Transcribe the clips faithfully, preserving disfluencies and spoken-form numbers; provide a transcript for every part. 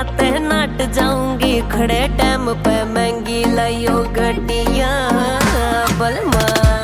नाते नट जाऊंगी खड़े टाइम पे महंगी लाइयो गड्डियां बलमा।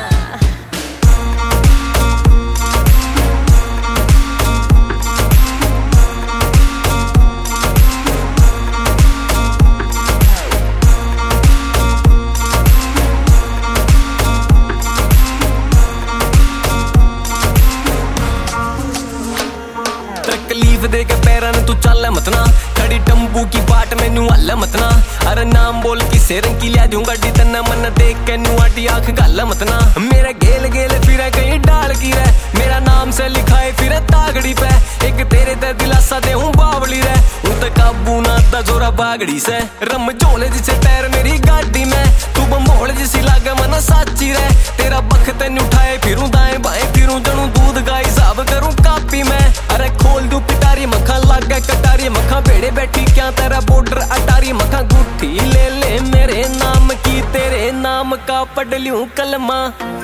तकलीफ दे के पैरां तू चल मतना खड़ी टम्बू की बाट मैनू हल मतना। अरे नाम बोल किसे रंग की लिया दूंगा डी तना मन देख के नू आटी आंख गल मतना। मेरा गेल गेल फिर कहीं डाल की रे मेरा नाम से लिखाए फिर तागड़ी पे एक तेरे ते दिलासा दे हूँ बावली रे हूँ तो काबू ना ता जोरा बागड़ी से रम झोले जिसे पैर मेरी गाड़ी में तू बमोल जिसी लागे मना साची रे तेरा बख तेन उठाए फिरूं दाएं बाएं फिरूं जनू दूध का हिसाब करूं कापी में। अरे खोल दू पिटारी मखा लागे कटारी मखा बेड़े बैठी क्या तेरा बॉर्डर अटारी मखा गुट्ठी ले ले मेरे नाम की तेरे नाम का पढ़ लूं कलमा।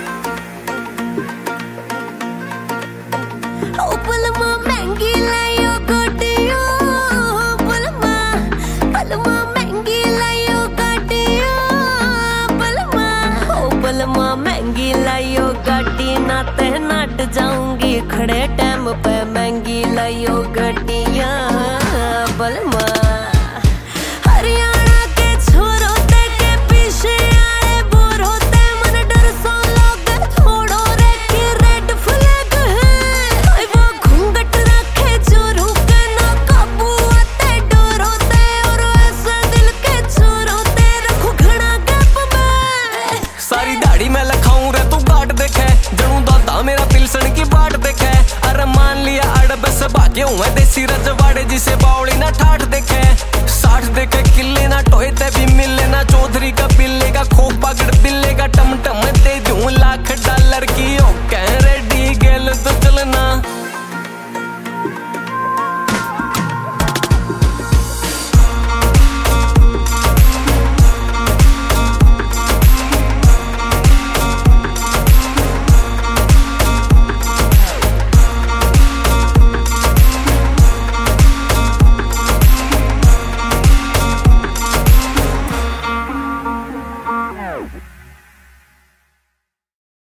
ओ बलमा महंगी लाइयो गड्डियां बलमा बलमा महंगी लाइयो गड्डियां बलमा। ओ बलमा महंगी लाइयो गड्डी नाते नट जाऊंगी खड़े टाइम पे महंगी लाइयो गड्डियां बलमा। हरियाणा के छोरों ते के पीछे आए बोरों ते मन डर सो लोग छोड़ो रे की रेड फ्लैग है वो घूंघट रखे चोरों के ना काबू आते डोरों ते और ऐसे दिल के छोरों ते रखो घना गैप में। सारी दाढ़ी में लखाऊं रे तू गाट देखे जनू दादा मेरा पिलसन की बाट देखे। अरे मान लिया अड़ बस भाग्य हूँ देसी रजवाड़े जिसे बावली ना ठाठ देखे साठ देखे किले ना टोए ते भी मिले